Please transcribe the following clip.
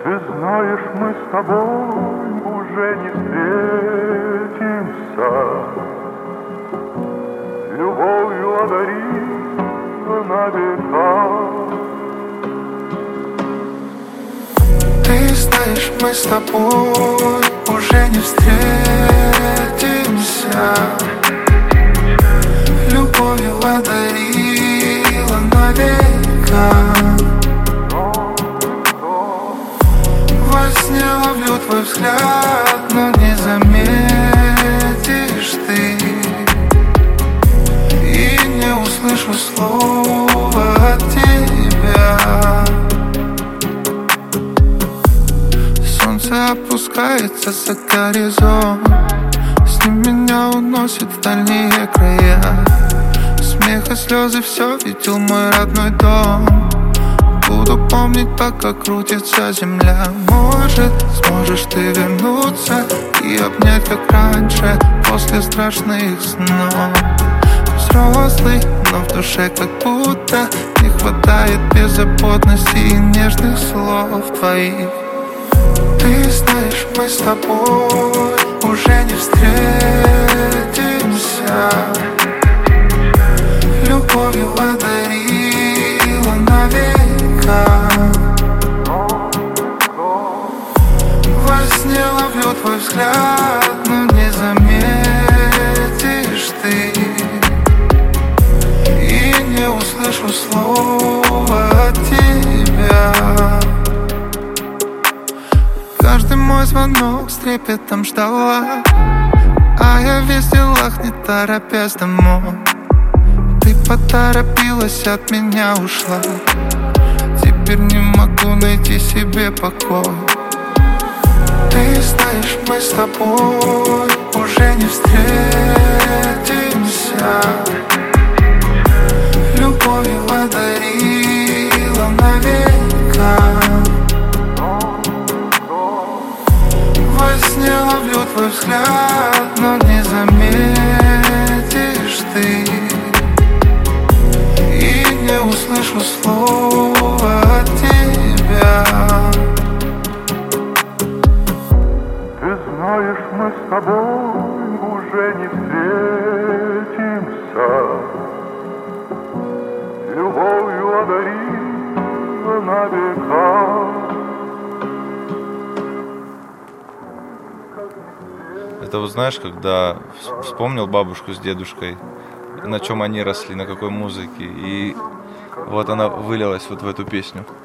Ты знаешь, мы с тобой уже не встретимся. Любовью одарила на века. Ты знаешь, мы с тобой уже не встретимся. Любовью одарила на века. Во сне ловлю твой взгляд, но не заметишь ты. И не услышу слова от тебя. Солнце опускается за горизонт, с ним меня уносит в дальние края. Смех и слезы, все видел мой родной дом. Буду помнить, пока крутится земля. Может, сможешь ты вернуться и обнять, как раньше, после страшных снов. Взрослый, но в душе как будто не хватает беззаботности и нежных слов твоих. Ты знаешь, мы с тобой уже не встретимся. Любовью одарила на века. Во сне ловлю твой взгляд, но не заметишь ты. И не услышу слова от тебя. Каждый мой звонок с трепетом ждала, а я весь в делах, не торопясь домой. Ты поторопилась, от меня ушла. Теперь не могу найти себе покой. Ты знаешь, мы с тобой уже не встретимся. Любовью одарила на века. Во сне ловлю твой взгляд, но не заметишь ты. И не услышу слова от тебя. Ты знаешь, мы с тобой уже не встретимся. Любовью одарила на века. Это вот знаешь, когда вспомнил бабушку с дедушкой, на чем они росли, на какой музыке, и вот она вылилась вот в эту песню.